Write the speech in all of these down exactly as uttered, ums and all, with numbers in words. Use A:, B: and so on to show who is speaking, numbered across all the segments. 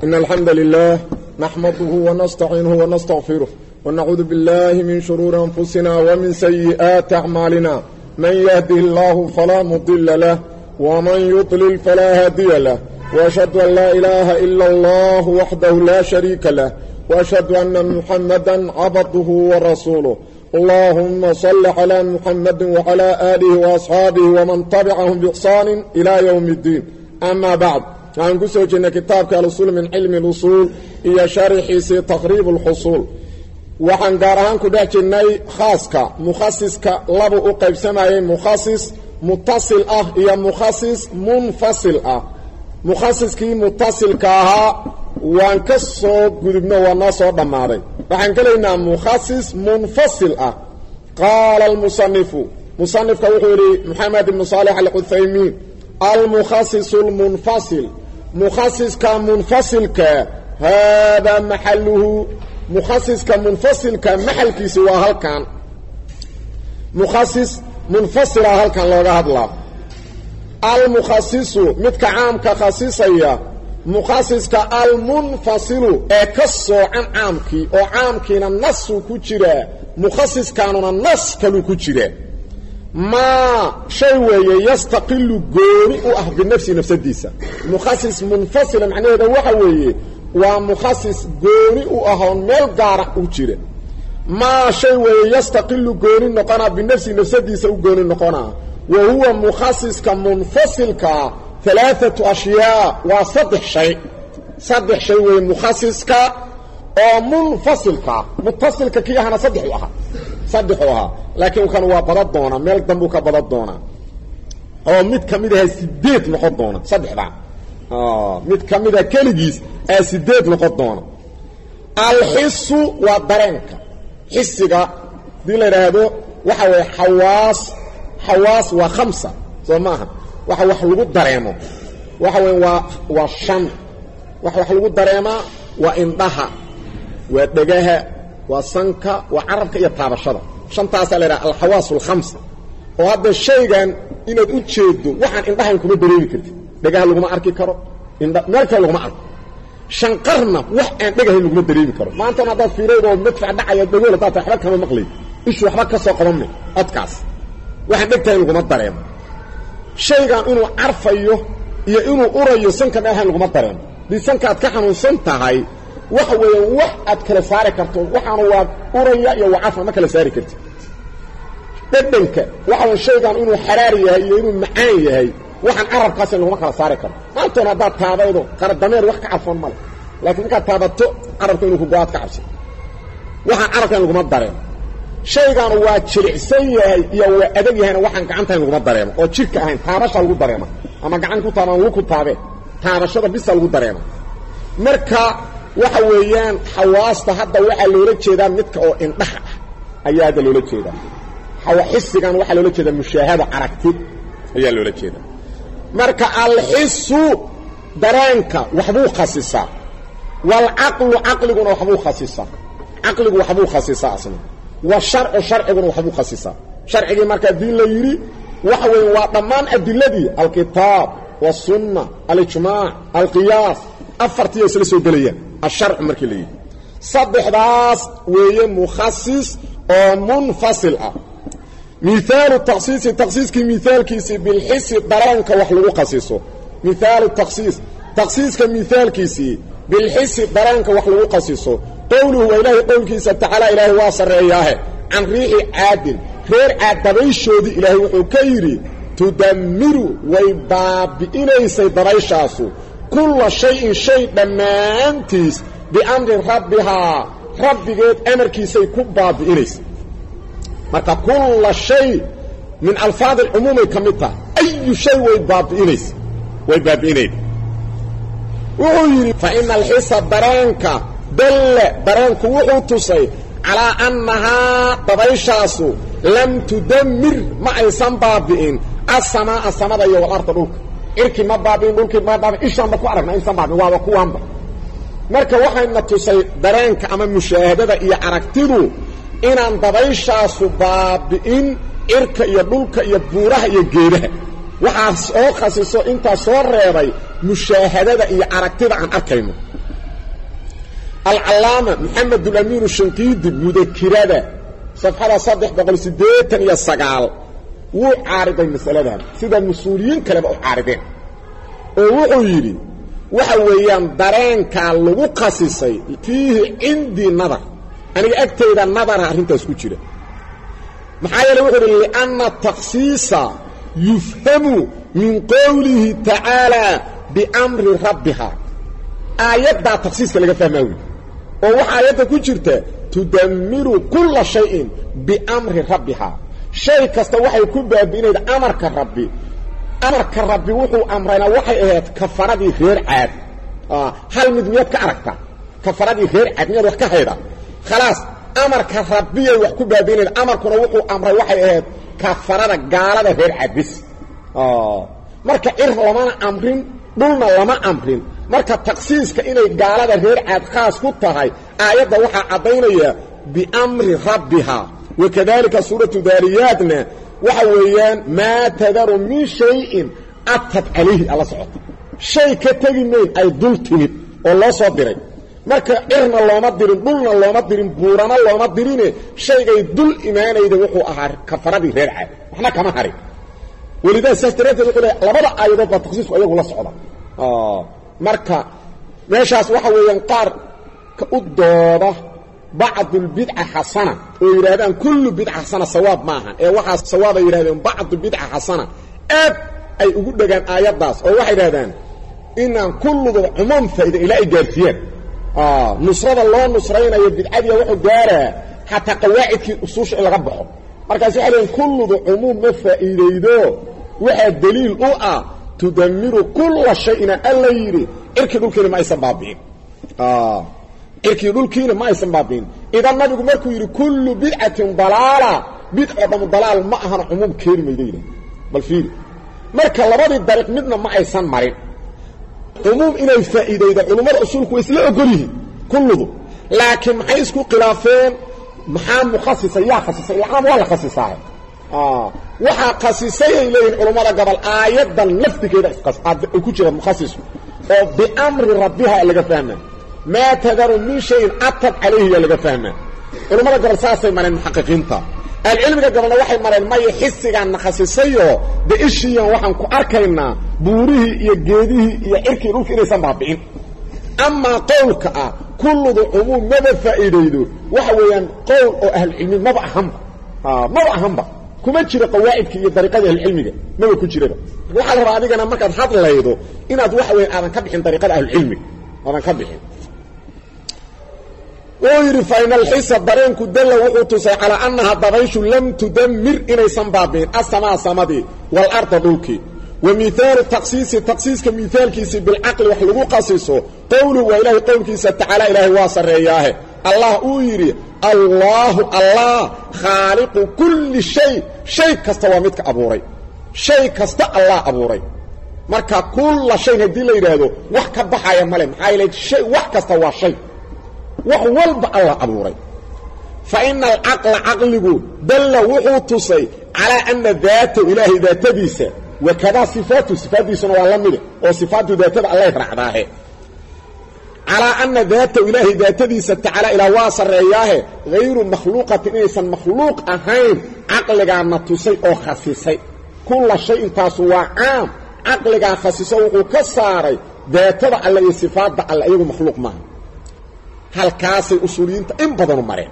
A: إن الحمد لله نحمده ونستعينه ونستغفره ونعوذ بالله من شرور أنفسنا ومن سيئات أعمالنا من يهده الله فلا مضل له ومن يضلل فلا هادي له وأشهد أن لا إله إلا الله وحده لا شريك له وأشهد أن محمدا عبده ورسوله اللهم صل على محمد وعلى آله وأصحابه ومن تبعهم بإحسان إلى يوم الدين أما بعد عن قصة جنة كتابك الأصول من علم الأصول إيا شارحيسي تقريب الحصول وحن دارهان كده جنة خاصك مخصصك لابو أقيب سماعي مخصص متصل أه إيا مخصص منفصل أه مخصص كي متصل كاها وانكسو قدبنا والناس ودماري وحن كلينا مخصص منفصل أه قال المصنف مصنف كوحوري محمد بن صالح العثيمين المخصص المنفصل مخصص كمنفصل ك هذا محله مخصص كمنفصل كمحل كي سوى هل كان مخصص منفصل هل كان لغا هدلا المخصص متك عام كخصيصية مخصص كالمنفصل اكسو عن عامكي او عامكينا النص كجرة مخصص كانون النص كلو كجرة ما شيء يستقل قوني أه بالنفس نفس الديسة مخصص منفصل معناه ده وحوي ومخصص قوني أه ملقارة وجرة ما شيء يستقل قوني نقنا بالنفس نفس الديسة وقوني نقنا وهو مخصص كمنفصل ك ثلاثة أشياء وصدح شيء صدح شيء مخصص ك أو منفصل ك متصل ك كي أنا صدحها صدحوها لكن كانوا بدد دونا ميل دنبو كبدد دونا او مid kamida sideed noqon doona saddex baa ah mid kamida kaligiis ee sideed noqon doona al hissu wa dareenka hissiga dilayraado waxa way xawaas xawaas wa khamsa soomaha waxa wax lagu dareemo waxa way waa waa shan waxa wax lagu dareema waa indhaha waa dhagaha وصنكا وعربك يا طابشده شنتاس لا الحواس الخمسه وهذا الشيء ان انad u jeedo waxaan indhahan kuma dareemi kartid dhagaha lagu ma arki karo indha meelka lagu ma arko shanqarna wax aan dhagaha lagu ma dareemi karo maanta hada fiiraydo madfac dhacaya dhagool taata waxba kama maqlay ishu waxba ka soo qabanay adkaas waxaan dhagtahay lagu ma dareemo shaygan inuu arfayo iyo inuu urayo sanka dhahan lagu ma dareemo di sanka aad ka xanuunsan tahay waxa weeye wax aad kala saari karto waxaanu waa uraya iyo wacafa ma kala saari kartid dadbanka waxa shaygan inuu xaraar yahay iyo inuu macaan yahay waxaan arabkaas lagu kala saari karo maanta hada taabeydo qara dameer wax ka afan mal laakiin ka taabato arabka inuu ku go'aad ka cabsi waxaan arabka lagu ma dareemo shaygan waa jilicsan yahay iyo waa adag yahay waxaan gacanta lagu ma dareemo oo jirka ahayn taabasha lagu dareemo ama gacan ku taaban lagu ku taabe taabashada bis lagu dareemo marka waxa weeyaan xawaasta hadda waxa loola jeedaa midka oo indhaha ayaa hadda loola jeedaa hawa hissigan waxa loola jeedaa mushaahada aragti ayaa loola jeedaa marka al hissu dareenka waxbuu khasisa wal aqlu aqliguna waxbuu khasisa aqligu waxbuu khasisa asna wa shar'u shar'iguna waxbuu khasisa sharcigi marka diin la yiri waxa weey waa dhamaan adiladii al kitaab was sunnah al ijmaa' al qiyas afartii isla soo galayaan الشرع مركي لي صدح داس وهي مخصص او منفصل مثال التخصيص التخصيص كمثال كيسي بالحس درانك وحلو قصيصه مثال التخصيص تخصيص كمثال كيسي بالحس درانك وحلو قصيصه قوله وإله قول كيسي تعالى إله واصر إياه عن ريح عادل غير عادبيشودي إله وحكيري تدمر ويباب إليسي دريشاسو كل شيء شيء دمانتيس بأمر ربها ربك أمركي سيكبها بإليس مركا كل شيء من ألفاظ العموم كمتها أي شيء ويباب بإليس ويباب بإليس وغيري فإن الحس برانك دل برانك وحوتصي على أنها طبيشاسو لم تدمر مع إنسان بإن السماء السماء والأرض روك irki ma baabin dhulki ma baabin ishaan ba ku aragna insan baabin waa kuwaanba marka waxayna tusay dareenka ama mushaahadada iyo aragtidu inaan dabayshaasu baabiin irka iyo dhulka iyo buuraha iyo geedaha waxa soo khasiso inta soo reebay mushaahadada iyo aragtida aan arkayno العلامة محمد الأمين الشنقيطي مذكرة صفحة صدح بقول سديتا يا سقال وعارض المسألة ده سيدا المسؤولين كلام عارضين ووحيري وحويان دارين كان لغو قاسسي فيه عندي نظر أنا أكتب النظر عشان تسكتشي محايا لوحيري لأن التخصيص يفهم من قوله تعالى بأمر ربها آيات دا تخصيص كاللغة فهموي ووحا آيات كجرته تدمر كل شيء بأمر ربها شيء كستوحي يكون بأبينيد أمرك الربي أمرك الربي وحو أمرنا وحي إيهات كفردي غير عاد آه. هل مدميات كأركتا كفردي غير عاد مياد وحكا هيدا خلاص أمرك الربي وحكو بأبينيد أمرك وحو أمر وحي إيهات كفردي قالة غير عاد بس آه. مركا إرف لما أمرين دولنا لما أمرين marka taqsiiska inay gaalada reer aad khaas ku tahay aayada waxa cadeynaya bi amri rabbiha wakadalika suratu dariyatna waxa weeyaan ma tadaru min shay'in atab alayhi alla socota shay ka tagimeen ay dul timid oo loo soo diray marka irna looma dirin dulna looma dirin buurana looma dirine shaygay dul iimaanayda wuxuu ahaa kafaradii reer aad waxna kama harin walida sastrata labada aayadood ba taqsiisku ayagu la socda ah marka meeshaas waxa weeyaan qaar ka u dooda bacd albid'a hasana oo yiraahdaan kullu bid'a hasana sawaab maaha ee waxa sawaab ay yiraahdaan bacd bid'a hasana aad ay ugu dhagaan aayadaas oo waxay yiraahdaan inaan kullu umum faa'iido ila ay gaartiyeen ah nusrada loo nusraynayo bid'adiya wuxuu gaaraa hatta qawaa'idkii usuusha in laga baxo markaas waxay yiraahdaan kullu umum ma faa'iideydo waxa daliil u ah تدمر كل شيء ألا يري إركي دولكين ما يسبابين آه إركي دولكين ما يسبابين إذا النبي مركو يري كل بدعة ضلالة بدعة ضلال ما أهنا عموم كيري ميدينة بل فيه مركا لبادي الدارق مدنا ما يسان مرين عموم إنا الفائدة إذا علماء أصولك وإسلاء قريه كله لكن محيسكو قلافين محام مخصصة يا خصصة العام ولا خصصة آه waxa qasisay ilayeen culimada gobol aayadan laftigeeda isqas ku jira mukhasis oo bi amri rabbiha laga fahmaa ma tadaru min shay atab alayhi laga fahmaa culimada gobol saasay mareen muhaqiqiinta العلمiga gobol waxay mareen may xisigan khasisayo de ishiyan waxaan ku arkaynaa buurihi iyo geedihi iyo irkii dhulka inaysan baabicin amma qowlka ah kullu umum ma faa'iideydo waxa weeyaan qowl oo ahli cilmi ma baham ah ma bahamba kuma jira qawaa'idka iyo dariiqada cilmiga ma ku jiraba waxa la raadiyana markaad hadlaydo inaad wax weyn aadan ka bixin dariiqada cilmi aadan ka bixin ويري فإن الحس الضرين كدل وقوتس على أنها ضبيش لم تدمر إلي سنبابين السماء سمدي والأرض دولكي ومثال التقسيس التقسيس كمثال كيسي بالعقل وحلقو قصيصه قوله وإله قول كيسي تعالى إله واصر إياه الله أويري الله الله خالق كل شيء شيء كستوامتك أبوري شيء كست الله أبوري مركا كل شيء هدي لي رادو وحكا بحايا ملم حايلك شيء وحكا استوى شيء وحوالب الله أبوري فإن العقل عقله دل وحوتصي على أن ذات إله ذات ديسة وكذا صفاته صفات ديسة وعلمه وصفات ذات الله يفرع ذاهي على أن ذات إله ذات ديسة تعالى إلى واصر إياه غير مخلوقة إنسا مخلوق أهين عقلك عن تصي أو خصيصي كل شيء تاسوا عام عقلك عن خصيصي وكساري ذات الله صفات الله أيه مخلوق معه هل كاسي أصوليين إن بدنوا مرين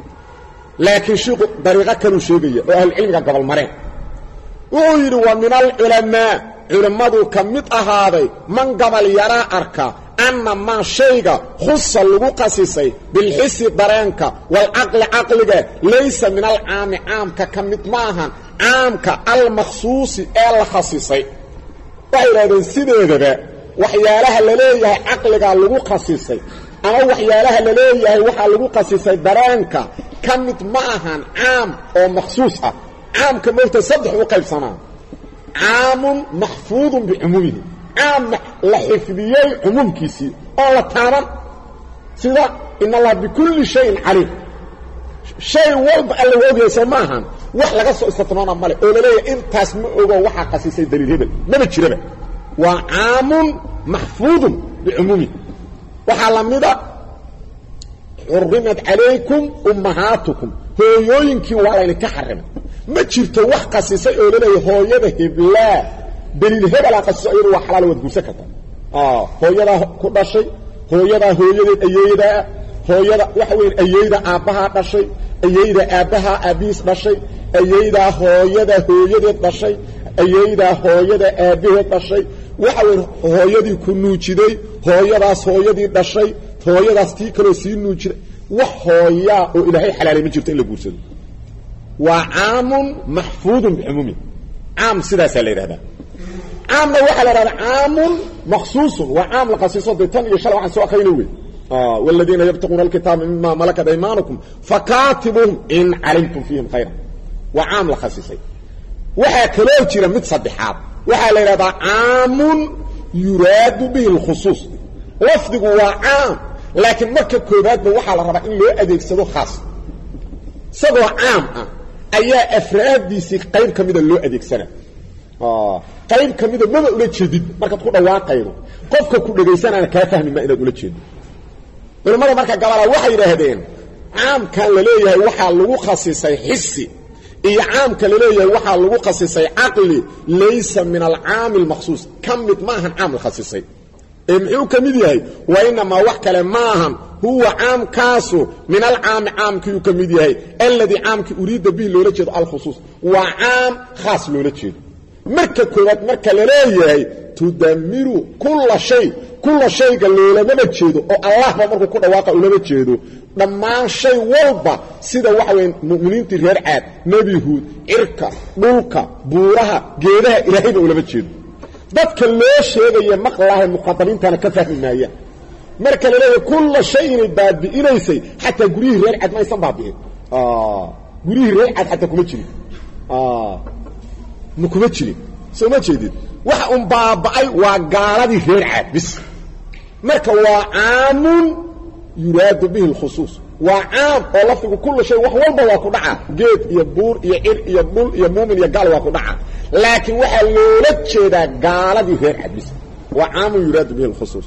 A: لكن شيء طريقة كانوا شيئية وأهل العلم قبل مرين ويروا من العلماء علماء كمت أهاضي من قبل يرى أركا أن ما شيء خص اللقاسيسي بالحس درينك والعقل عقلك ليس من العام عام كمت معها عام كالمخصوص الخصيصي وإلى السيدة وحيالها اللي عقلك اللقاسيسي أما وحيالها اللي وحا اللقاسيسي درينك كمت معها عام أو مخصوصة عام كمولت صدح وقيب سنة عام محفوظ بعمومه عام لحفظيه عموم كيسي الله تعالى سيدا إن الله بكل شيء عليم شيء والب اللي وقع يسماها وحلا قصوا استطنانا مالي أولا ليه انت اسمعوا وحا قسيسي دليل هبل ما بتشربه وعام محفوظ بعمومه وحا لمده xurrimat calaykum ummahaatukum hooyooyinkii waa laydinka xarimay ma jirto wax qasisay oo laleeyahay hooyada hiblaa daliil hebelaa qasiso iyadu waa xalaal waad guursan kartaa hooyadaa ku dhashay hooyadaa hooyadeed ayeedaa hooyada waxa weyn ayeyda aabbahaa dhashay ayeyda aabbahaa aabihiis dhashay ayeydaa hooyada hooyadeed dhashay ayeydaa hooyada aabbaheed dhashay waxa weyn hooyadii ku nuujiday hooyadaas hooyadii dhashay hooyadaas tii kaloo sii nuujiday wax hooyaa oo ilaahay xalaalay ma jirto in la guursado waa caamun maxfuudun bicumuumi caam sidaasaa la yidhahdaa caamna waxaa la yidhahdaa caamun maksuusun waa caam la qasiiso dee tan iyo shala waxaan soo akriyna wey والذين يبتغون الكتاب مما ملكت ايمانكم فكاتبوهم ان علمتم فيهم خيرا وعام لخصيصي waxa kale jira mid saddexaad waxa la yiraahdaa aamun yuraadu bihi alkhusus lafdigu waa aam laakiin marka koobaad waxa la rabaa in loo adeegsado khaas saboo aam ah ayaa afraadiisi qayb kamida loo adeegsana ah qayb kamida ma ula jeedid marka ku dhawaaqaydo qofka ku dhageysanana ka fahmi ma inaad ula jeedid culimada marka gabadha waxay yiraahdeen caamkan la leeyahay waxa lagu khasisay hissi iyo caamka la leeyahay waxa lagu khasisay aqli laysa min al-aam al-makhsus kamid maahan caam khasisay ee muxuu kamid yahay wa inna ma wax kale maahan huwa caam kaasu min al-aam caamkii kamid yahay alladhi caamki uriida bihi loola jeedo al-khusus wa caam khaas loola jeedo marka koobaad marka la leeyahay tudamiru kull shay kull shayga loolama jeedo oo Allah ba markuu ku dhawaaqa ulama jeedo dhammaan shay walba sida waxa weyn muuminiintii reer caad nabi huud irka dhulka buuraha geedaha ilaahay ba ulama jeedo dadka loo sheegay maqlaha muqaddimiintana ka fahmaaya marka la leeyahay kull shay'in baabi'inaysay hatta gurihi reer caad ma aysan baabi'in ah gurihi reer caad hatta kuma jirin ah ma kuma jirin soo ma jeedid waxa um baabay waa gaaladii reer caad bis marka waa aamun yuraadu bihi alkhusus waa aam oo lafdigu kullu shay wax walba waa ku dhaca geed iyo buur iyo cir iyo dhul iyo muumin iyo gaal waa ku dhaca laakiin waxa loola jeedaa gaaladii reer caad bis waa aamun yuraadu bihi alkhusus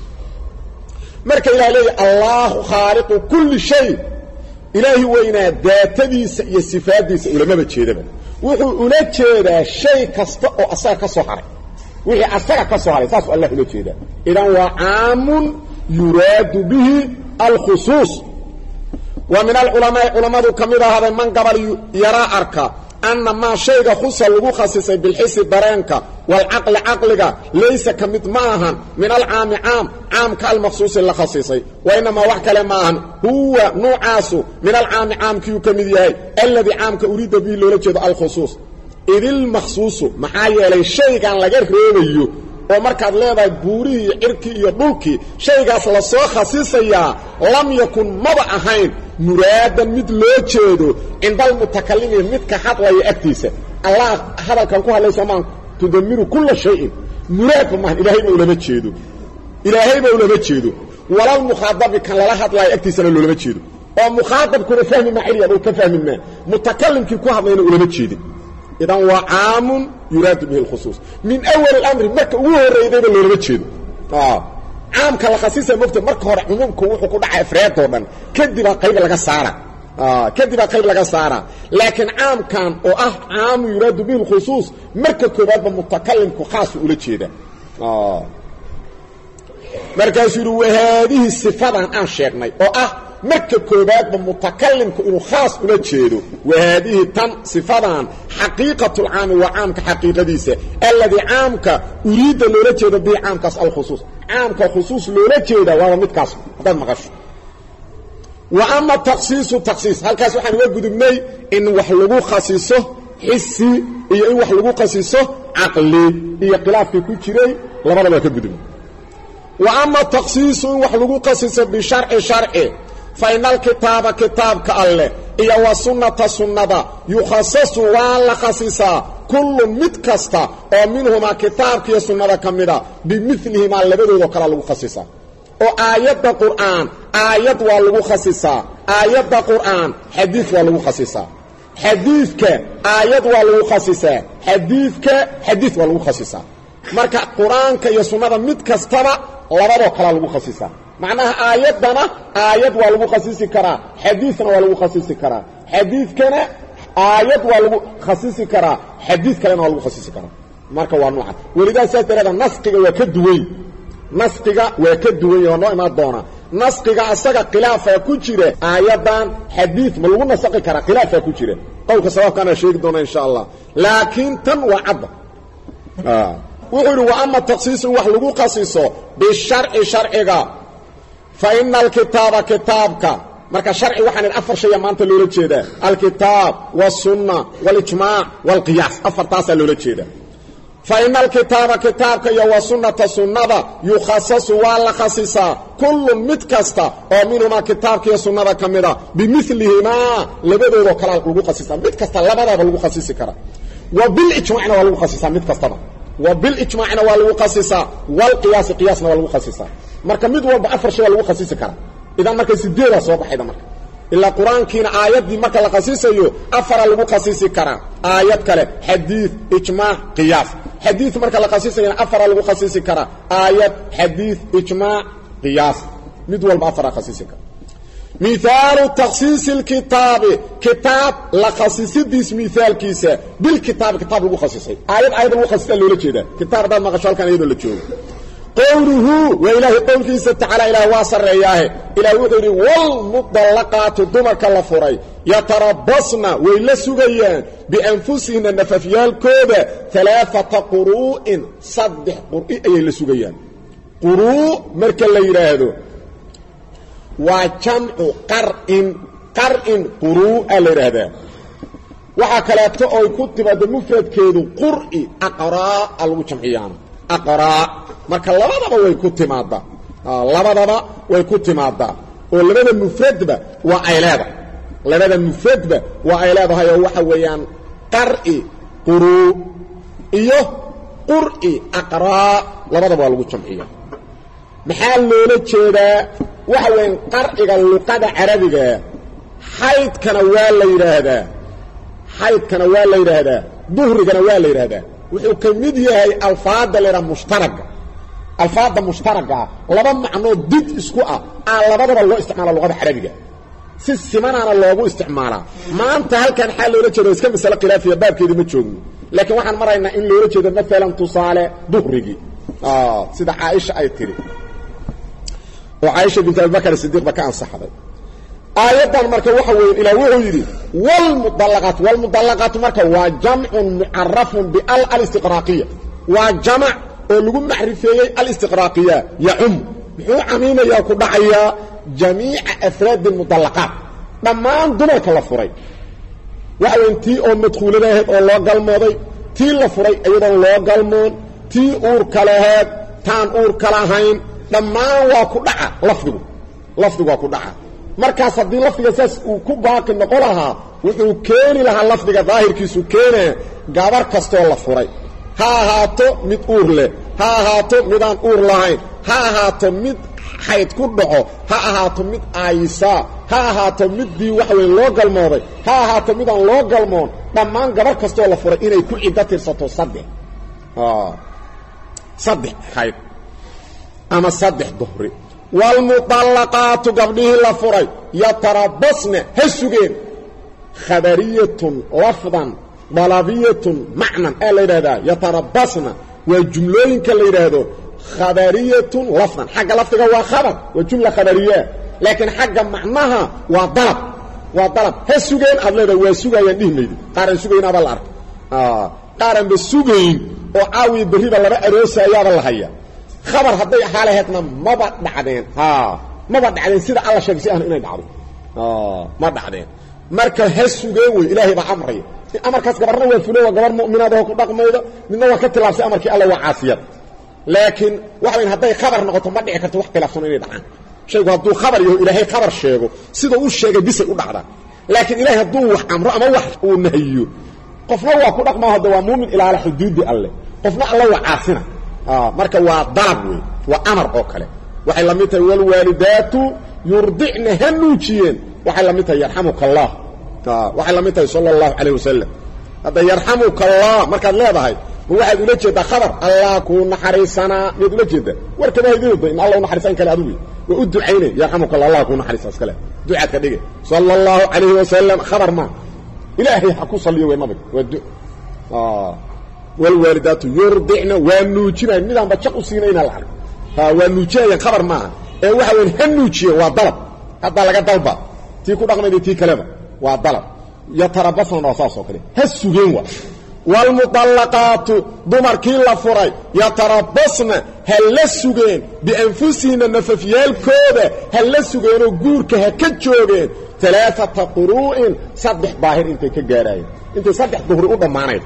A: marka ilaahay Allahu khaliqu kulli shay ilaahi wayna daatadiisa iyo sifaadiisa ulama jeedaba wuxuu ula jeedaa shay kasta oo asaga ka soo haray wixii asaga ka soo haray saas Allah ula jeedaa idan waa aamun yuraadu bihi al-khusus wa min al-ulama ulamadu kamida hada man qabal yara arka anna ma shayga khusa lagu khasisay bil his baranka wal aql aqliga laysa kamid maahan min al-aam aam aam ka al-makhsus la khasisay wa inma wax kale maahan huwa nu'asu min al-aam aam kiyu kamid yahay alladhi aam ka urida bi loola jeedo al-khusus idil makhsus maxaa yeelay shaygan laga reebayo oo markaad leedahay buurihi cirki iyo dhulki shaygaas la soo khasisaya lam yakun maba ahayn muraadan mid loo jeedo indal mutakallimi mid ka hadlaya agtiisa Allah hadalkan ku hadlayso maan tudamiru kull shay'in muraad ma ilaahay ma ulama jeedo ilaahay ma ulama jeedo wala mukhadab kan la hadlaya agtiisa lama jeedo oo mukhadabkuna fahmi ma ciliya oo ka fahmina mutakallimki ku hadlayna ulama jeedo idan waa aamun yuraadu bihi al-khusus min awwal al-amr marka ugu horeeyay loola jeedo ah aamka la khasisay mufti marka hore umumku wuxuu ku dhacay afraad oo dhan kadib qayb laga saara ah kadib qayb laga saara laakiin aamkan oo ah aam yuraadu bihi al-khusus marka koobaad mutakallimku khaas ula jeeda ah markaas uu wahadihi sifadan aan sheegnay oo ah marka koobaad mutakallimku inuu khaas ula jeedo wahadihi tan sifadan haqiiqatul aam wa aamka haqiiqadiisa alladhi aamka urida loola jeedo bi aamkaas al-khusus aamka khusus loola jeedo waa midkaas dad maqasho wa amma takhsiisu takhsiis halkaas waxaan uga gudubnay in wax lagu khasiso hissi iyo in wax lagu khasiso aqli iyo khilaafki ku jiray labadaba ka gudubnay wa amma takhsiisu in wax lagu khasiso bi shar'i shar'i فإن الكتاب كتاب كالله إيا وسنة سنة يخصص ولا خصيصا كل متكستا ومنهما كتاب كي سنة كمدا بمثلهما اللي بدو ذكر له خصيصا وآيات القرآن آيات ولو خصيصا آيات القرآن حديث ولو خصيصا حديثك آيات ولو خصيصا حديثك حديث ولو خصيصا marka quraanka iyo sunnada mid kastaba labadoo kala lagu khasisaa macnaha aayadana aayad waa lagu khasisi karaa xadiisna waa lagu khasisi karaa xadiiskana aayad waa lagu khasisi karaa xadiis kalena waa lagu khasisi karaa marka waa nooca walidaa saas darada nasqiga waa ka duway nasqiga waa ka duway oo noo imaan doona nasqiga asaga khilaafa ku jira aayadan xadiis ma lagu nasqi karaa khilaafa ku jira qowlka sababkana sheegi doona insha Allah laakiin tan waa cadda ah wuxuu wa amma taqsiis wax lagu qasiso bi shar'i shar'iga fa innal kitaba kitabka marka sharci waxaan afar shay maanta loo jeedaa al-kitab was-sunnah wal-ijma' wal-qiyas afar taas loo jeedaa fa innal kitaba kitabka ya was-sunnata sunnada yukhassasu wa la khassisa kullu mid kasta oo minhuma kitabka iyo sunnada kamida bimithlihima labadooda kala lagu khassisa mid kasta labadaba lagu khassisi kara wa bil ijma'na waa lagu khassisa mid kastaba wa bil ijma'na waa lagu khassisa wal qiyas qiyasna waa lagu khassisa marka mid walba afar shay lagu khassisi kara idan marka sideeda soo baxayda marka illa quraankiina aayadii marka la khasisayo afar lagu khasisi kara aayad kale xadiis ijma' qiyas xadiis marka la khasisayo afar lagu khasisi kara aayad xadiis ijma' qiyas mid walba afar khasisi kara مثال تخصيص الكتاب كتاب لا خصيص ديس مثال كيسه بالكتاب كتاب لو خصيصي ايات ايات لو خصيص لو جيده كتاب دا ما قشال كان يدو لا جوgo قوله وإله قوله تعالى إله واصر إياه إله وحده والمطلقات دمك لفري يتربصن وإلا سغيان بأنفسهن النففيال كوبة ثلاثة قروء صدح قروء أي إلا سغيان قروء مركا اللي يراهدو وجمع قرء قرء قروء اللي يراهده وحكالاتو أو كتبه المفرد كيدو قرء أقراء الوجمعيان أقراء marka labadaba way ku timaada labadaba way ku timaada oo labada mufradba waa ay leedahay labada mufradba waa ay leedahay waxa weeyaan qar'i quru iyo qur'i aqra labadaba waa lagu jamciyaa maxaa loola jeedaa waxa weeyaan qar'iga luqada carabiga haydkana waa la yiraahdaa haydkana waa la yiraahdaa duhrigana waa la yiraahdaa wuxuu kamid yahay alfaada leera mushtaraga alfaada mushtaraga laba macno did isku ah aan labadaba loo isticmaalo luqada carabiga si simanana loogu isticmaala maanta halkan xal loo jeedo iska mas'ala khilaafiya baabkeedu ma joogno laakiin waxaan maraynaa in loo jeedo mesela tusaale duhrigi ah sida Aisha ay tiri oo Aisha bint Abi Bakr Siddiq baka ansaxday aayadan marka waxa weyn ilaa wuxuu yiri wal mudallaqat wal mudallaqat marka waa jam'un mu'arrafun bi al al-istiqraqiyya waa jam' oo lagu macrifeeyay al-istiqraqiyya ya'um wuxuu amiimaya ku dhacaya jamii'a afraad al-mudallaqat dhamaan dumarka la furay waxa intii oo madkhuulada ahayd oo loo galmooday tii la furay iyadoo loo galmoon tii uur kala ahayd taan uur kala ahayn dhamaan waa ku dhaca lafdigu lafdigu waa ku dhaca markaas hadii lafdiga saas uu ku baaqi noqon lahaa wuxuu keeni lahaa lafdiga daahirkiisu keenay gabar kasto la furay ha ahaato mid uur leh ha ahaato midaan uur lahayn ha ahaato mid xayd ku dhaco ha ahaato mid aayisa ha ahaato midii wax weyn loo galmooday ha ahaato midaan loo galmoon dhamaan gabar kasto la furay inay ku cidda tirsato saddex ah saddex xayd ama saddex duhri والمطلقات قبله لفري يتربصن هسوغين خبرية لفظا ضلبية معنى ألا هذا يتربصن والجملين كاللي هذا خبرية لفظا حق لفظها هو خبر والجملة خبرية لكن حق معناها وضرب وضرب هسوغين أبلا هذا وسوغين يديه قارن سوغين أبا الأرض آه. قارن بالسوغين وعاوي بريبا لبا أروسا يابا الله خبر هدي حالهتنا ما بدعدين ها ما بدعدين سيده الله شيء انه اني دعو اه ما دعدين marka hasugeey ilaahay ba amray amarkaas gabarna waa fulo gabar mu'minaad oo ku dhaqmaydo midna waa ka tilaabsay amarkii Allah waa caasiyad laakiin waxa weyn haday khabar noqoto ma dhici karto wax khilaafsan inay dhacaan shaygu haduu khabar yahay ilaahay khabar sheego sida uu sheegay bisay u dhacdaa laakiin ilaahay haduu wax amro ama wax uu nahiyo qofna waa ku dhaqmaa hada waa muumin ilaa xuduudi Allah qofna Allah waa caasina اه marka waa darab way waa amar oo kale waxay la mid tahay wal walidatu yurdicna hanuujiyeen waxay la mid tahay yarhamuka Allah taa waxay la mid tahay sallallahu alayhi wasallam hada yarhamuka Allah marka leedahay waxaad ula jeedaa khabar allah ku naxariisana mid ula jeedaa warkaba haydiido in allah naxariisan kale adigu wa u ducaynay yarhamuka allah ku naxariisas kale ducaad ka dhige sallallahu alayhi wa sallam khabar ma ilaahi ha ku saliyo way nabi wa ah wal walidatu yurdina wa nuujina midaan ba jaq u siinayna la arko ha wa nuujiyay khabar ma ee waxa weyn hanuujiye waa dalab hada laga dalba tii ku dhaqmayday tii kaleba waa dalab ya tarabasna wasaasoo kale ha sugeen wa wal mutallaqatu dumarkii la furay ya tarabasna hal la sugeen bi anfusina nafafiyalkooda hal la sugeen oo guurka ha ka joogeen thalathata quru'in saddex baahir intay ka gaarayeen intay saddex duhur u dhamaanayeen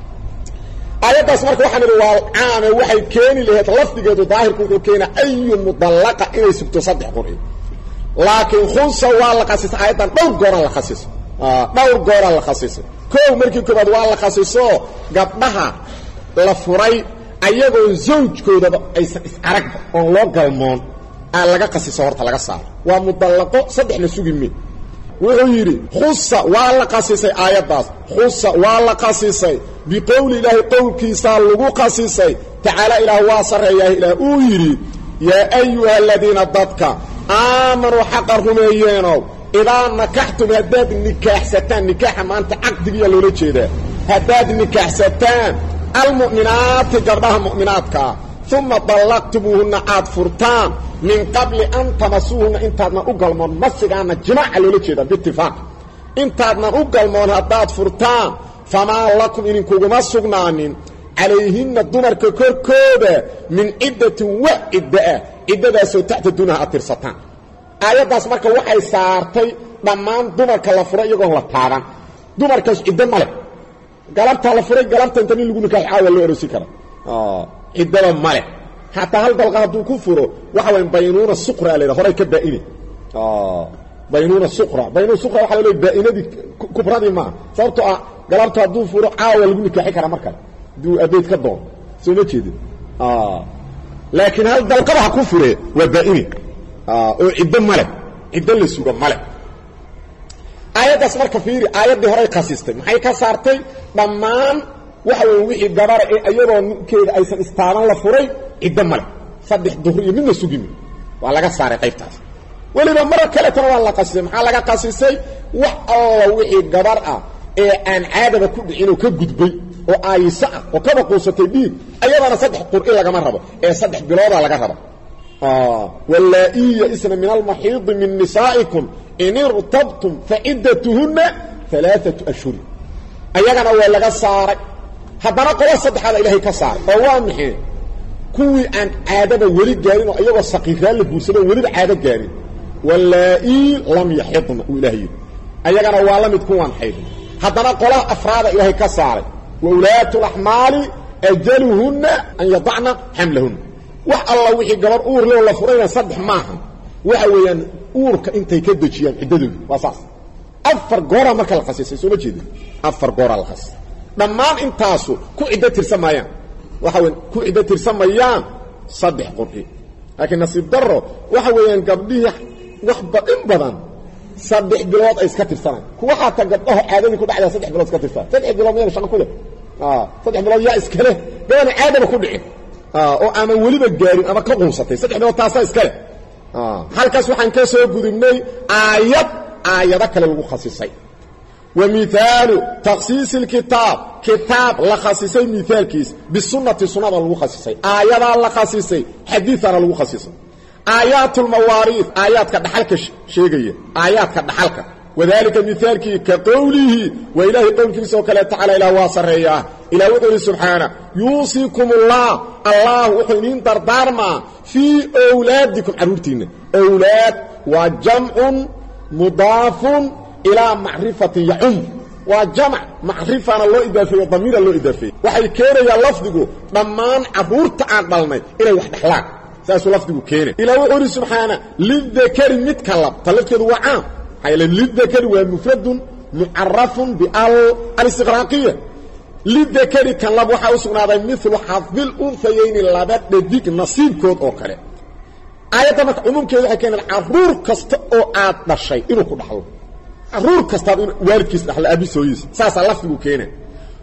A: ayadaas marka waxaan idhi waa caame waxay keeni lahayd lafdigeedu daahirku wuxuu keena ayu mudallaqa inay sugto saddex qur'in laakiin khunsa waa la khasisay ayadan dhowr goor la khasisay ah dhowr goor la khasisay koow markii koobaad waa la khasiso gabdhaha la furay ayagoo zawjkooda aysan is arag oo loo galmoon aan laga khasiso horta laga saaro waa mudallaqo saddex la sugimi wuxuu yiri khussa waa la khasisay ayadaas khussa waa la khasisay biqowli ilaahi qowlkiisa lagu khasisay taala ilaahu waa sareeyaa ilaahu uu yiri yaa ayuha alladina dadka aamanu haqqarumeeyeen idaa nakaxtum haddaad nikaaxsataan nikaaxa maanta caqdigiiya loola jeedaa haddaad nikaaxsataan almu'minaati gabdhaha mu'minaadkaa uma dallaqtumuuhunna aad furtaan min qabli an tamasuuhunna intaadnan u galmoon masigaana jimaaca loola jeedaa biitifaaq intaadnan u galmoon haddaad furtaan famaa lakum idinkuguma sugnaanin calayhinna dumarka korkooda min ciddatin wa ciddaah ciddadaasoo tactaduunaha aad tirsataan aayadaas marka waxay saartay dhammaan dumarka la furay iyagoon la taaban dumarkaas ciddo male galabta la furay galabta inta nin lagu nikaax caawa loo eroosi kara ah ciddada male hatta hal dalqa hadduu ku furo waxa weyn baynuuna suqra leeyahay horay ka baa'ini ah baynuuna suqra baynuuna suqra waxa leeyahay baa'inadi kubradii ma sababtoo ah galabta hadduu furo caawa lagu nikaaxi kara marka duu abeed ka doon soo ma jeedin ah laakiin hal dalqaba ku fure waa baa'ini oo ciddo male ciddo la suga male ayadaas marka fiiri ayadii hore qasistay maxay ka saartay dhammaan waxa weey wixii gabar ee ayadoo ninkeeda aysan istaaban la furay ciddo male saddex duhur iyo midna sugin waa laga saaray qaybtaas waliba mar kale tan waa la qasisay maxaa laga qasisay wax alla wixii gabar ah ee aan caadaba ku dhicin oo ka gudbay oo aayisa ah oo kaba quusatay dhiig ayadana saddex qur'in laga ma rabo ee saddex bilooda laga rabo آه واللائي يئسن من المحيض من نسائكم إن ارتبتم فعدتهن ثلاثة أشهر أيضا أول لغا صارك حدنا قوى صدح هذا إلهي كصار فوامحي كوي أن عادة ولد جارين وأيضا السقيقان لبوسنة ولد عادة جارين واللائي لم يحضن إلهي أيضا أول لم تكون حيض حدنا قوى أفراد إلهي كصار وولاة الأحمال أجلهن أن يضعن حملهن wax alla wixii gabar uur leh la furayna saddex maaha waxa weeyaan uurka intay ka dajiyaan ciddadooda waa saas afar goora marka la qasisay soo ma jeedin afar goora la qas dhammaan intaasu ku cidda tirsamayaan waxa weeyaan ku cidda tirsamayaan saddex qur'i laakiin nasiib darro waxa weeyaan gabdhihi wax badan badan saddex bilood ay iska tirsanaan kuwa xataa gabdhaha caadadii ku dhacday saddex bilood iska tirsan saddex bilood meel shaqo ku leh ah saddex bilood yaa iska leh gaban caadaba ku dhicin oo ama waliba gaarin ama ka qunsatay saddex bilood taas iska leh ah halkaas waxaan ka soo gudubnay aayad aayada kale lagu khasisay wa mithalu takhsis alkitab kitab la khasisay mithalkiis bisunnati sunnada lagu khasisay aayada la khasisay xadiithana lagu khasisay aayatul mawarith aayaadka dhaxalka sheegaya aayaadka dhaxalka وذلك مثالك كقوله وإله قولك سوكالة تعالى إلى واصرية إلى وقل سبحانه يوصيكم الله الله وحنين تردارما في أولادكم عرورتين أولاد وجمع مضاف إلى معرفة يعم وجمع معرفة الله إضافية وضمير الله إضافية وحي كينا يا لفظه ضمان عبورت عن ضلمي إلى واحد أحلاق ساسو لفظه كينا إلى وقل سبحانه للذكر متكلب طلبت كده وعام حيث للذكر ومفرد معرف بال الاستغراقية للذكر كان لابو حاوسنا هذا مثل حظ الأنثيين اللابات لديك نصيب كود أوكري آية ما عموم كده كان العرور كست أو آت نشي إنه كده حلو عرور كست والكيس نحل أبي سويس ساسا لفظه كينا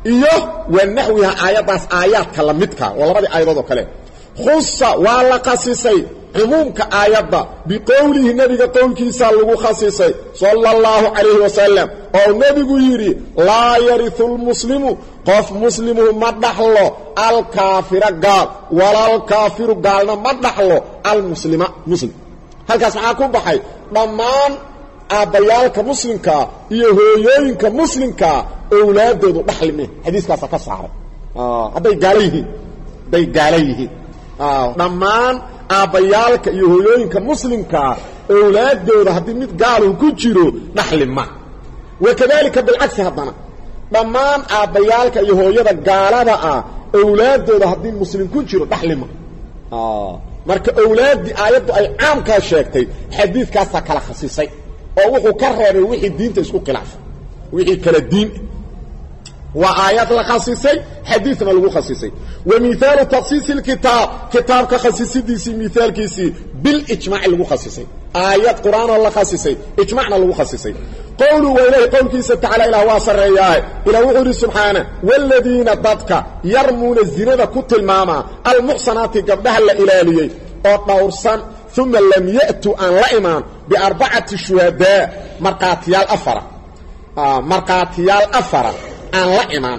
A: iyo wanaxwiha aayadaas aayaadka la midka oo labadii aayadood oo kale khussa waa la qasisay cumuumka aayadda biqowlihi nabiga qowlkiisa lagu khasisay sallallahu alayhi wasallam oo nabigu yiri laa yarithu almuslimu qof muslimu ma dhaxlo alkaafira gaal walal kaafiru gaalna ma dhaxlo almuslima muslim halkaas waxa ku baxay dhammaan aabayaalka muslimka iyo hooyooyinka muslimka awlaadoodu dhaxlime xadiiskaas ka saaray ah haday gaalayihiin bay gaalayihiin ah dhammaan aabayaalka iyo hooyooyinka muslimka awlaadooda hadii mid gaal uu ku jiro dhaxlima wakadalika bilcagsi hadana dhammaan aabayaalka iyo hooyada gaalada ah awlaadooda hadii muslim ku jiro dhaxlima ah marka awlaadi aayadu ay caam ka sheegtay xadiiskaas kala khasisay oo wuxuu ka reebay wixii diinta isku khilaafay wixii kala diin wa aayad la khasisay xadiisna lagu khasisay wa mithalu taqsis alkitab kitab ka khasisidiisi mithalkiisi bil ijma' lagu khasisay aayad quraan la khasisay ijma'na lagu khasisay qawlu wa ilayhi qawlkiisa ta'ala ila wa sarriyaa ila wuxuu subhana walladina dadka yarmuna zinada ku tilmaama al muhsanati gabdhaha la ilaaliyay oo dhowrsan thumma lam ya'tu an la iman bi arba'ati shuhada marqatiyal afara ah marqatiyal afara aan la iman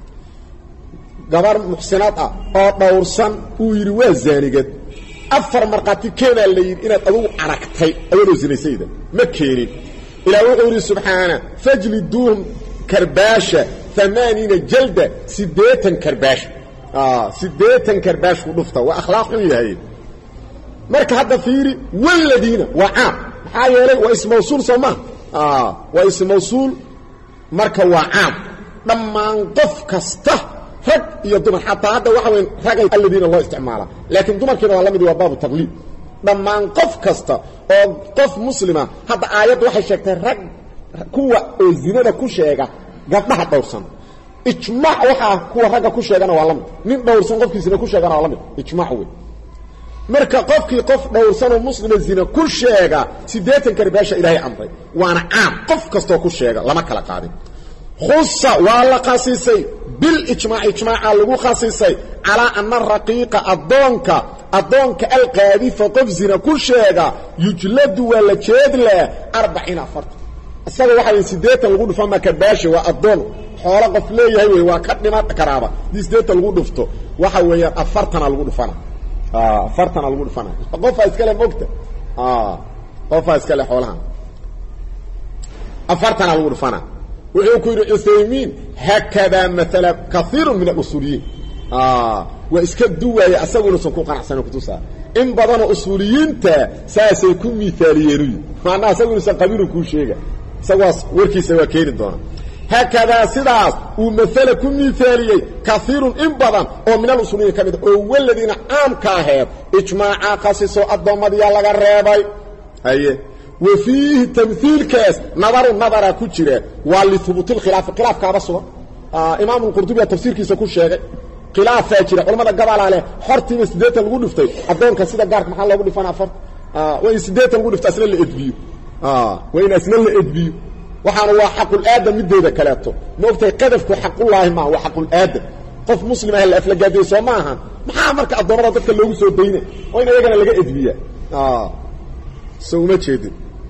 A: gabar muhsanad ah oo dhowrsan uu yiri waa zaanigad afar marqati keena la yiri inaad adigu aragtay ayadoo zinaysayda ma keenin ila wuxuu subhana fajliduhum karbasha thamaaniina jalda sideetan karbash ah sideetan karbash ku dhufta waa akhlaaq xun yahay marka hadda fiiri walladina waa aam maxaa yeelay waa ism mawsuul sama ah waa ism mawsuul marka waa aam dhammaan qof kasta rag iyo dumar xataa hadda waxa weyn rag ay alladina loo isticmaala laakiin dumarkina waa lamid waa baabu taqliid dhammaan qof kasta oo qof muslima hadda aayad waxay sheegtay rag kuwa oo zinada ku sheega gabdhaha dhowrsan ijma' waxa kuwa ragga ku sheegana waa lamid nin dhowrsan qofkiisina ku sheegana waa lamid ijma' weey marka qofkii qof dhowrsan oo muslima zina ku sheega sideetan karbaasha ilaahay amray waana aam qof kasto ku sheega lama kala qaadin khussa wala qasisay bil ijma' ijma'a lagu qasisay ala anna raqiqa adonka adonka alqaadifa qof zina ku sheega yujladu wala jeedla arba'in afar asaga waxa sideetan lagu dhufan ma karbaasha waa adon xoolo qof leeyahay way waa ka dhimad karaaba sideetan lagu dhufto waxa weeyaan afartan lagu dhufana ah afartan lagu dhufana qof iskale mogta ah qof iskale xoolaha afartan lagu dhufana wuxuu ku yiri Usaymin hakada mathala kathir min al-usuliyin ah wa iska duwaya asaguna soo ku qanacsan ku tusaa in badan usuliyiinta saasay ku miithaliyeen maana asaguna san qabiir ku sheega sawaas warkiisa waa keenin doona hakada sidaas uu mathala ku miithaliyay kathir in badan oo min al-usuliyin kamid oo walladina aam ka ahayd ijmaa'a qasiso adoomadiya laga reebay haye وفيه تمثيل كاس نظر النظر كجيره ولثبوت الخلاف خلاف كابسو آه امام القرطبي تفسير كيسا كو شيغay خلاف فاجره علماء قبل عليه خرتي سديت لو دفتay adoonka sida gaarka maxaa loogu dhifana afar ah way sideed lagu dhifta asna la edbiyo ah wayna asna la edbiyo waxana waa xaqul aadam mideeda kaleeto moogtay qadafku xaqullaahi ma waa xaqul aadam qof muslim ah la aflagaadiyo Soomaha maxaa marka adoomada dadka loogu soo deeyay wayna iyagana laga edbiya ah soo ma jeedin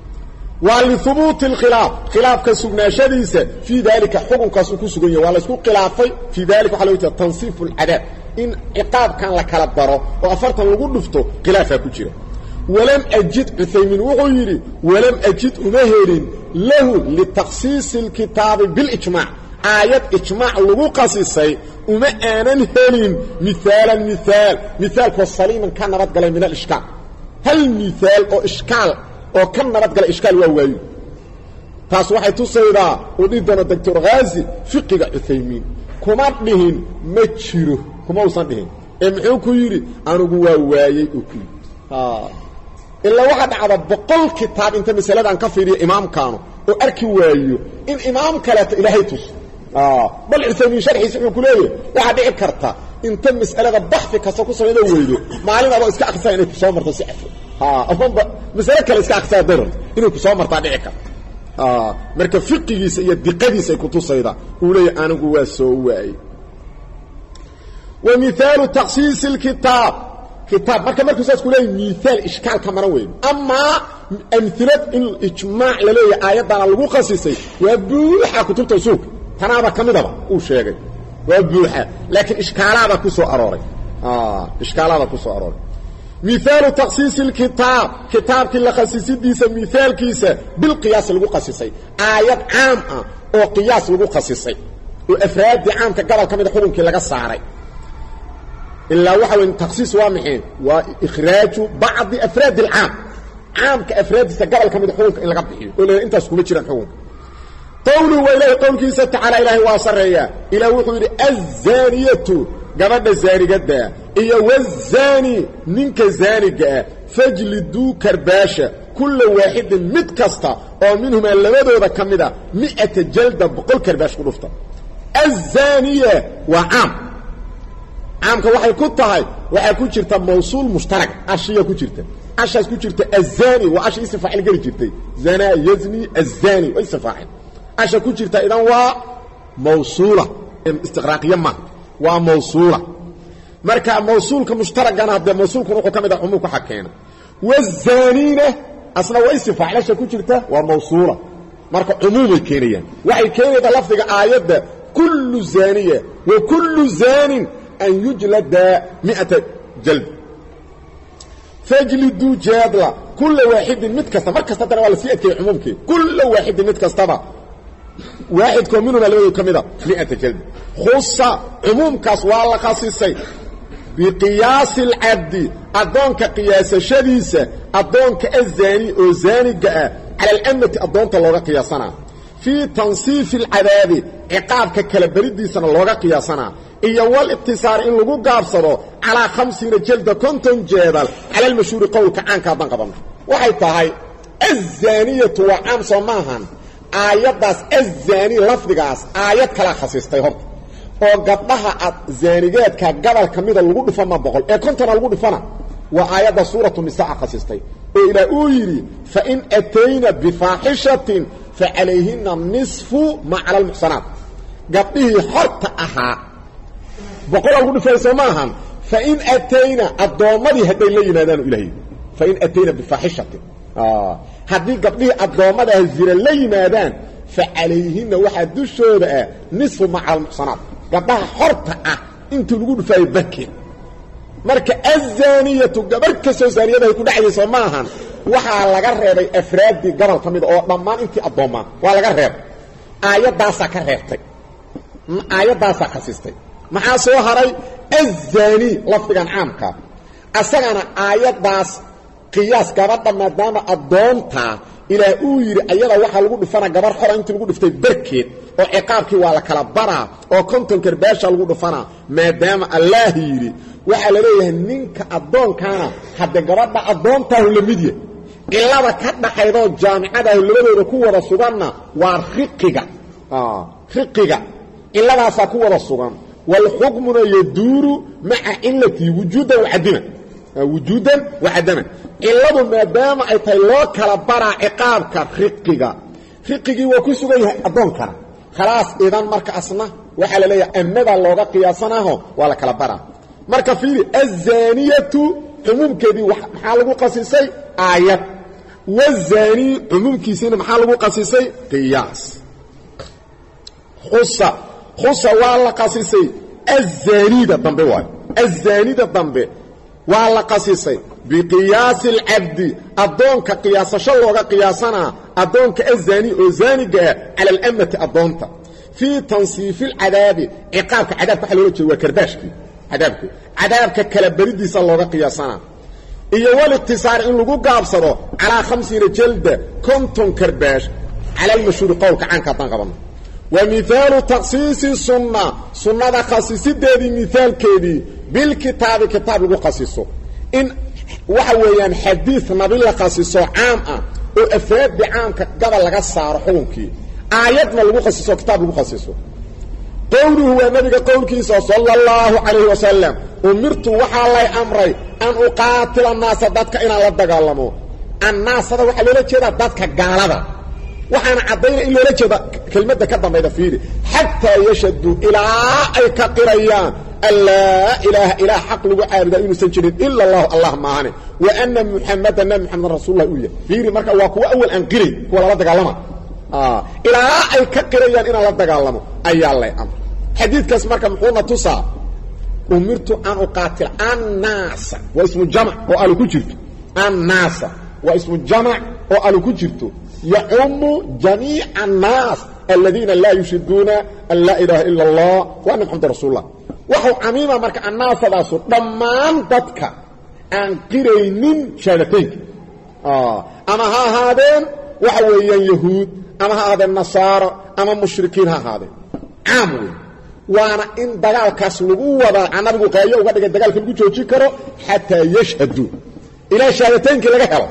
A: ولثبوت الخلاف خلاف كسغناشديسه في ذلك حكم كاسو كسغنيه ولا اسكو خلافي في ذلك حلوه تنصيف العذاب ان عقاب كان لا كلا برو وافرتن لو دفتو خلافا كجيره ولم اجد عثيمين وغيري ولم اجد مهرين له لتخصيص الكتاب بالاجماع ايات اجماع لو قصيصي وما انن هلين مثالا مثال مثال كسليم كان رد من الاشكال هل مثال او اشكال oo kan nabad gal iskaal waa waayo taas waxay tusaydaa oo dhidana doctor Ghazi fiqiga Uthaymin kuma dhihin ma jiro kuma uusan dhihin ee muxuu ku yiri anigu waa waayay oo ku ha illa waxa dhacda boqol kitaab inta masaladan ka fiiriyo imaamkaano oo arki waayo in imaam kale ilaahay tus ah bal Uthaymin sharxiisa wuxuu ku leeyahay waxa dhici karta inta mas'alada baxthi ka soo sameeyo weydo maalin aba iska aqsay inay soo marto si afo ها أفهم مسألة كلا إسكاك صادر إنه كسومر طادعك aa marka fiqigiisa iyo diqadiisa ay ku tusayda uu leeyahay anigu waa soo waay wa mithalu takhsis alkitab kitab marka markuu saas ku leeyahay mithaal ishkaal kamana weyn ama amthilat in ijmaa' la leeyahay aayadana lagu qasisay waa buuxa kutubta usuul tanaaba kamidaba uu sheegay waa buuxa laakiin ishkaalaada ku soo arooray aa ishkaalaada ku soo arooray مثال تخصيص الكتاب كتاب كل خصيص ديسا مثال كيسا بالقياس لغو خصيصي آيات عامة او قياس لغو خصيصي وافراد دي عام كقبل كميدا حكم كي لغا ساري إلا وحاو ان تخصيص وامحين وإخراج بعض أفراد العام عام كأفراد ديسا قبل كميدا حكم كي لغا بحين ولا انت اسكو بيتشيران حكم قوله وإلهي قول كيسا تعالى إلهي واصريا إلهي وحو الزانية gabadha zaanigada iyo wazani ninka zaaniga fajlidu karbasha kull waahid mid kasta oo minhum labadooda kamida mi'ata jalda boqol karbash ku dhufta azaniya wa am amka waxay ku tahay waxa ku jirta mawsuul mushtarak ashiya ku jirta ashaas ku jirta azani wa ashi ism fa'il gali jirtay zana yazni azani wa ism fa'il asha ku jirta idan waa mawsuula istiqraaqiyya ma waa mawsuula marka mawsuulka mushtaragana hada mawsuulku wuxuu kamida umuu ku xakeena wazanina asna waa ism faa'ilasha ku jirta waa mawsuula marka umumay keenayaan waxay keenayda lafdiga aayada kullu zaniya wa kullu zanin an yujlada mi'ata jald fajlidu jadla kullu waahid mid kasta markasta tan waa la sii adkay umumkii kullu waahid mid kastaba واحد كومينونا لو كميدا مئة جلد خص عموم كاس والله خاصيسي بقياس العبد أدونك قياس شديسة أدونك الزاني أو زاني جاء على الأمة أدونك اللغة قياسنا في تنصيف العذاب عقابك كالبريدي سنة اللغة قياسنا إيا والابتصار إن لغو قابصرو على خمسين جلد كنتم جيدال على المشهور قولك عنك أدونك بنا وحيطة الزانية وعام صماها aayadaas azani lafdigaas aayad kala khasistay hor oo gabdhaha ad zaanigeedka gabal kamida lagu dhufama boqol ee kontona lagu dhufana waa aayada suuratu nisaa khasistay oo ila uu yiri fa in atayna bi faahishatin fa alayhinna nisfu ma'al al-muhsanat gabdhihi horta aha boqol lagu dhufay soomahan fa in atayna adoomadi haday la yimaadaan ilaahay fa in atayna bi faahishatin ah haddii gabdhihii addoommada zira la yimaadaan fa calayhinna waxaa dushooda ah nisfu maca almuxsanaat gabdhaha xorta ah intii lagu dhufaayo barkeed marka azaniyatu gabar kastoo zaaniyada ay ku dhacayso ma ahan waxaa laga reebay afraadi gabal ka mid oo dhammaan intii addoommaa waa laga reebay aayadaasaa ka reebtay aayadaasaa khasistay maxaa soo haray azani lafdigan caamka asagana aayadaas قياس gabadha maadaama adoonta ila uu yiri ayada waxa lagu dhufana gabar xor inta lagu dhuftay barkeed oo ciqaabkii waa la kala bara oo konton karbaasha lagu dhufana maadaama Allah yiri waxa la leeyahay ninka adoonkana hadda gabadha adoonta uu lamidye ilaba ka dhaxaydo jaamicada labadooda ku wada suganna waa riqiga ah riqiga iladaas ku wada sugan wal hukmuna yaduru ma'a illati wujudan wa adama وجودا وعدما إلا ما دام أي تلو كلا برا عقابك رقيقا رقيقي وكسوغي أدونك خلاص إذا مرك أصنا وحال لي أمد اللغة قياسناه ولا كلا برا مرك فيه الزانية عموم كذي محالغو قصيصي آيات والزاني عموم كيسين محالغو قصيصي قياس خصة خصة والله قصيصي الزاني ده ضمبي الزاني ده ضمبي وعلى قصيصي بقياس العبد أدونك قياس شلوغا قياسنا أدونك الزاني وزاني جاء على الأمة أدونك في تنصيف العذاب عقابك عذابك حلولك وكرداشك عذابك عذابك كالبريدي صلوغا قياسنا إيا والاقتصار إن لغو قابصرو على خمسين جلد كنتم كرباش على المشهور قولك عنك أطنقبنا ومثال تخصيص السنة سنة خصيص دي مثال كيدي بالكتاب كتاب لغو قصيصه إن وحويان حديث نبي الله قصيصه عام وإفراد بعام قبل لغا السار حونكي آياتنا لغو قصيصه كتاب لغو قصيصه قوله هو النبي قولك صلى الله عليه وسلم أمرت وحا الله أمري أن أقاتل الناس ذاتك إنا لدقالمو الناس هذا وحا لولا جيدا ذاتك قالبا waxaan cadayna in loola jeeda kelmadda ka dambayda fiiri xataa yashhadu ilaa ay ka qirayaan allaa ilaaha ilaah xaq lagu caabudaa inuusan jirin ila allahu allah maahane wa anna muxamadan nabi muxamed rasuulullah uu yahay fiiri marka waa kuwa awal aan qiray kuwa lala dagaalama ilaa ay ka qirayaan inaan la dagaalamo ayaa lay amr xadiidkaas marka muxuuna tusaa umirtu an uqaatil annaasa waa ismu jamac oo alu ku jirto annaasa waa ismu jamac oo alu ku jirto yacumu jamiica annaas aladiina laa yushiduuna an laa ilaaha ila allah wa anna muxamada rasuulullah waxuu camiima marka annaasadaas dhammaan dadka aan qiraynin shahaadateynka ama ha ahaadeen waxa weeyaan yahuud ama ha ahaadeen nasaaro ama mushrikiin ha ahaadeen caam wey waana in dagaalkaas lagu wadaa nabigu qaayo uga dhigay dagaalka lagu joojin karo xataa yashhadu ilaa shahaadateynka laga helo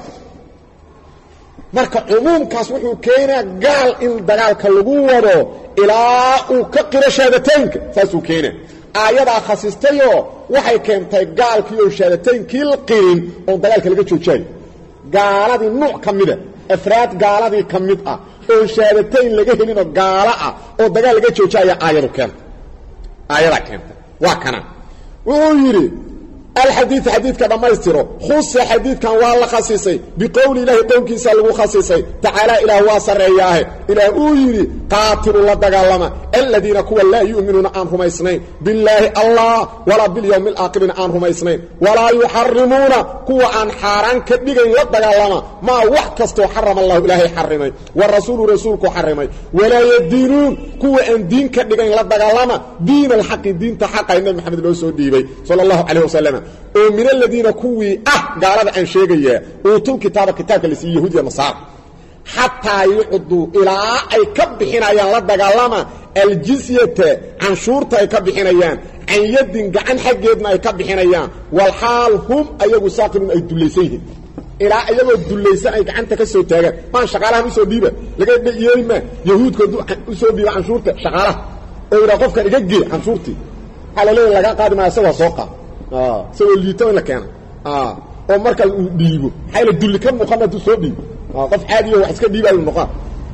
A: marka umuumkaas wuxuu keenaa gaal in dagaalka lagu wado ilaa uu ka qiro shahaadateynka saasuu keenaa aayadaa khasistayoo waxay keentay gaalkii oo shahaadateynki la qirin oo dagaalka laga joojayo gaaladii nuuc ka mida afraad gaaladii ka mid ah oo shahaadateyn laga helinoo gaalo ah oo dagaal laga joojaya aayadu keentay aayadaa keentay waa kana wuxuu yidhi الحديث حديث كذا ما يستره خص حديث كان والله خصيصي بقول الله قولك سالغو خصيصي تعالى إله واسر إياه إله أويري قاتل الله دقالما الذين كوا لا يؤمنون عنهم اثنين بالله الله ولا باليوم الآخر عنهم اثنين ولا يحرمون كوا عن حاران كدقين لدقالما ما وحكستو حرم الله إلهي حرمي والرسول رسولك حرمي ولا يدينون كوا أن دين كدقين لدقالما دين الحق دين تحق إن محمد الرسول ديبي صلى الله عليه وسلم ومن الذين كوي اه قالوا ان شيغيا اوتوا كتاب كتاب لسي يهود ونصارى حتى يعدوا الى اي كبخينيان لا دغالما الجزيه عن شورته اي كبخينيان عن يد غعن حقيدنا اي كبخينيان والحال هم ايغو ساقين اي دليسين الى ايغو دليسان اي غعنتا كسو تاغان ما شغالها سو ديبه لغا دييما يهود كدو سو ديبه عن شورته شغالها او رقفك دغغي عن شورتي على ليه لغا قادما سوا سوقا اه سو ليتو لا كان اه او marka uu dhiibo hayla dulli ka muuqana tu soo dhiibo ah qof caadi ah wax iska dhiibay noqon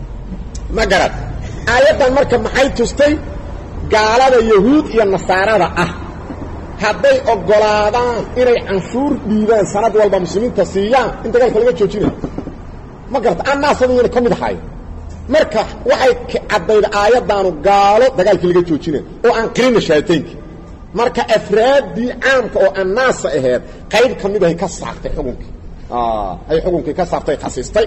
A: ma garad aayadan marka maxay tustay gaalada yahuud iyo nasaarada ah haday ogolaadaan inay canshuur dhiibaan sanad walba muslimiinta siiyaan inta galka laga joojinayo ma garad annaasada kamid ahay marka waxay cadayda aayadanu gaalo dagaalkii laga joojinayo oo aan qirin shaaytaynki marka afraadi caamka oo annaas aheed qayb kamid ah ka saartay xukunki ah ay xukunki ka saartay khasistay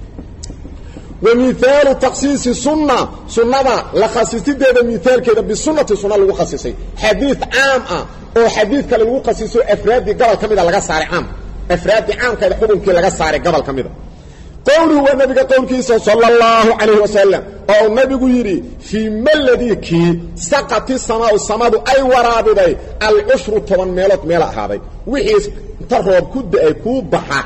A: ومثال تخصيص السنه سنه لا خصيصيده مثالkeeda بسنه سنه lagu khasisay hadith caam ah oo hadith kale lagu khasiso afraadi gobol kamid ah laga saaray caam afraadi caamka xukunki laga saaray gobol kamid ah قوله والنبي قولك صلى الله عليه وسلم او النبي يري في ملذيك سقط السماء السماء اي ورابدي العشر طبعا ميلات ميلا هذا وحي ترهب كد اي كو بخا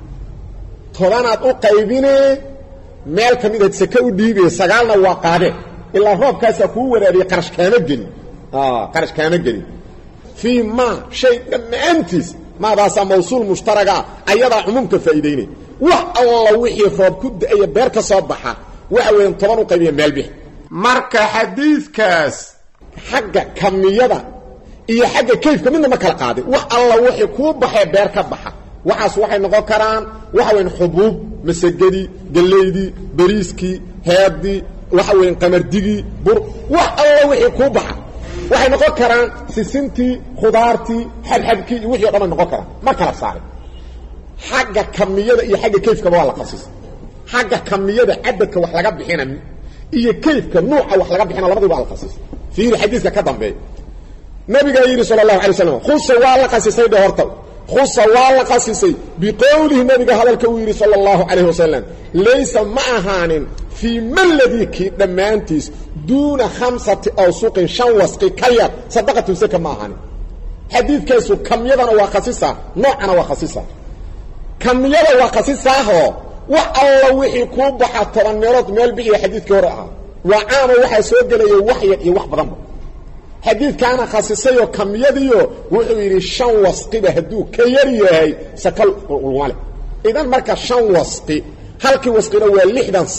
A: طبعا او قيبينه ميل كميد سكو ديبي سغالنا وا قاده الا روب كاسا كو وراري قرش كان جن اه قرش كان جن في ما شيء انتس ما باس موصول مشتركه ايضا عمومك فائدين wax alla wixii roob ku daay beer ka soo baxa waxa weyn toban u qaybiye meel bix marka xadiiskaas xagga kamiyada iyo xagga kayfka midna ma kala qaaday wax alla wixii ku baxay beer ka baxa waxaas waxay noqon karaan waxa weyn xubuub masagadi galeeydi bariiski heedi waxa weyn qamardigi bur wax alla wixii ku baxa waxay noqon karaan sisinti khudaarti xabxabki wixii dhan noqon karaan ma kala saaray حاجه كميه iyo حاجه كيفka waa la qasis حاجه كميه cadadka wax laga bixina iyo kayfka nooca wax laga bixina labadaba waa la qasis fiir xadiiska ka dambeey nabiga yiri sallallahu alayhi wasallam khussa waa la qasisay horta khussa waa la qasisay biqowlihi nabiga hadalka uu yiri sallallahu alayhi wasallam laysa ma'ahanin fi malladiki damaantis duna khamsati awsuqin shan wasqi kayar sadaqatu zaka ma'ahanin xadiiskaasu kamiyadana waa qasisa noocana waa qasisa kamiyada waa qasisaaho wax alla wixii ku baxa toban meelood meel bixiyo xadiiska hore ah waa caama waxa soo galay wax yar iyo wax badan xadiiskaana qasisayo kamiyadiyo wuxuu yiri shan wasqiba haduu ka yar yahay sakal wal idan marka shan wasqi halkii wasqina waa lixdan saac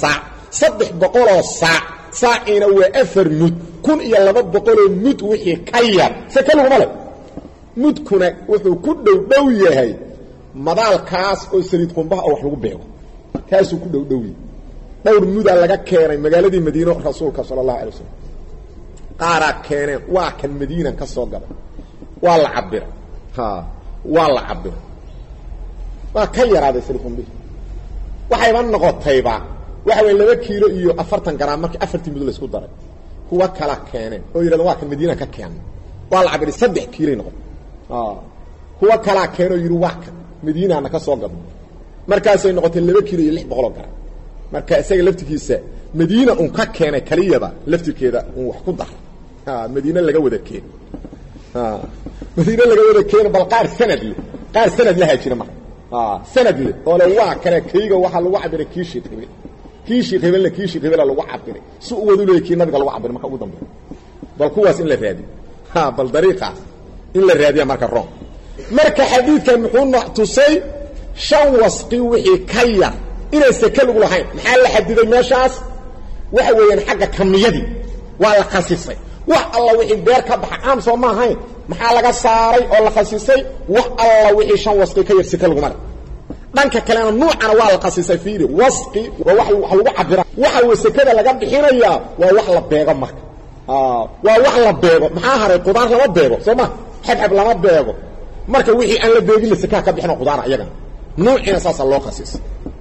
A: saddex boqol oo saac saacina waa afar mud kun iyo laba boqol oo mud wixii ka yar saka laguma leh mudkuna wuxuu ku dhow dhow yahay madaalkaas oo saliid qumbaha oo wax lagu beego kaasuu ku dhow dhow yahay dhowr mudaa laga keenay magaaladii madiino rasuulka sala allahu alay wasalam qaaraa keeneen waa kan madiinan ka soo galay waa la cabiray ha waa la cabiray waa ka yaraaday saliid qumbihi waxayba noqotayba waxa weeye laba kiilo iyo afartan garaam markii afartii mud la isku daray kuwa kala keeneen oo yiraahdo waa kan madiina ka keenay waa la cabiray saddex kiilo noqon ah kuwa kala keenoo yiri waa kan madiina ka soo gado markaasay noqotay laba kiilo iyo lix boqol garaam marka isaga laftigiisa madiina uu ka keenay kaliyada laftigeeda uu wax ku dar ah madiina laga wada keen ah madiina laga wada keen bal qaar sanad li qaar sanad la hajira ma ah sanad li oo la waa kale kayga waxa lagu cabiray kiishi qibil kiishi qibil la kiishi qibil lagu cabiray si uu wadu leeyahay nabiga lagu cabiray marka ugu dambeeyo bal kuwaas in la raadi ha bal dariiqaas in la raadiya marka roon marka xadiidkan muxuu tusay shan wasqi wixii ka yar inay saka lagu lahayn maxaa la xadiday meeshaas waxa weeyaan xagga kamiyadii waa la khasisay wax alla wixii beer ka baxa aam soo ma ahayn maxaa laga saaray oo la khasisay wax alla wixii shan wasqi ka yar saka lagu mara dhanka kalena nuucana waa la khasisay fiiri wasqi waa wax wax lagu cabira waxa uu sakada laga bixinaya waa wax la beego marka ah waa wax la beego maxaa haray qudaar lama beego soo ma xabxab lama beego marka wixii aan la beegin sakaa ka bixin qudaar ayaga nuucina saasa loo khasisay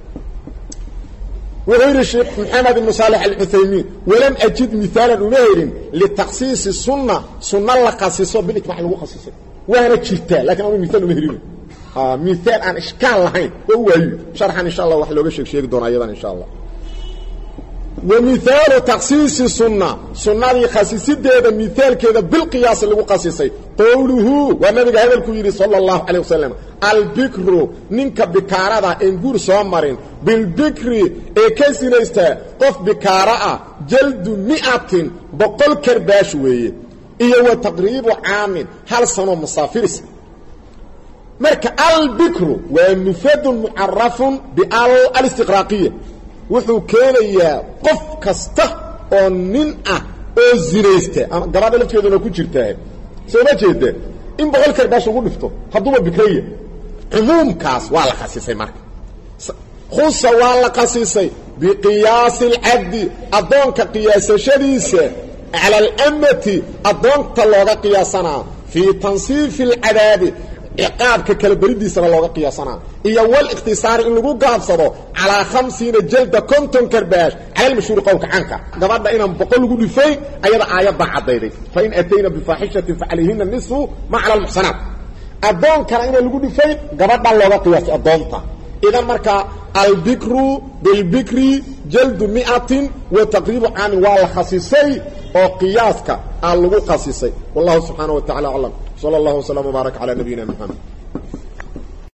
A: وغير الشيخ محمد بن صالح العثيمين ولم أجد مثالا أمهر لتخصيص السنة سنة لقصيصه بالإجماع لغو خصيصه وانا جرتها لكن أنا مثال أمهرين آه مثال عن إشكال لهين وهو شرحا إن شاء الله وحلوغ الشيخ شيخ دون أيضا إن شاء الله ومثال تخصيص السنة سنة لخصيصي ده مثال كده بالقياس اللي قصيصي قوله والنبي هذا الكويري صلى الله عليه وسلم البكر ننك بكارة انقور سوامرين بالبكر اكسينيستا قف بكارة جلد مئة بقل كرباشوية ايه وتقريب عام هل سنو مصافرس مرك البكر ومفاد معرف بالاستقراقية وحو كينيا قف كسته او نين اه او زينيسته غبادha lafteeduna ku jirtaa soo ma jeedo in boqol karbash ugu dhifto hadduu bikriye umumkaas waa la khasisay marka khusa waa la khasisay biqiyaas al-abd adonka qiyaasashadiisa ala al-ammati adonka looga qiyaasana fi tansif al-adab iqaabka kala baridiisa looga qiyaasana iyo wal ikhtisaar in lagu gaabsado ala khamsiin jalda konton karbash ala mashhuur qowlka canka gabadha inaan boqol ugu dhifay ayada aayada cadayday fa in atayna bi fahishatin fa alayhinna nisfu ma ala al muhsanat adon kana in lagu dhifay gabadha looga qiyaasay adonta idan marka al bikru bil bikri jaldu mi'atin wa taqribu an wal khasisay oo qiyaaska lagu khasisay wallahu subhanahu wa ta'ala alam صلى الله وسلم وبارك على نبينا محمد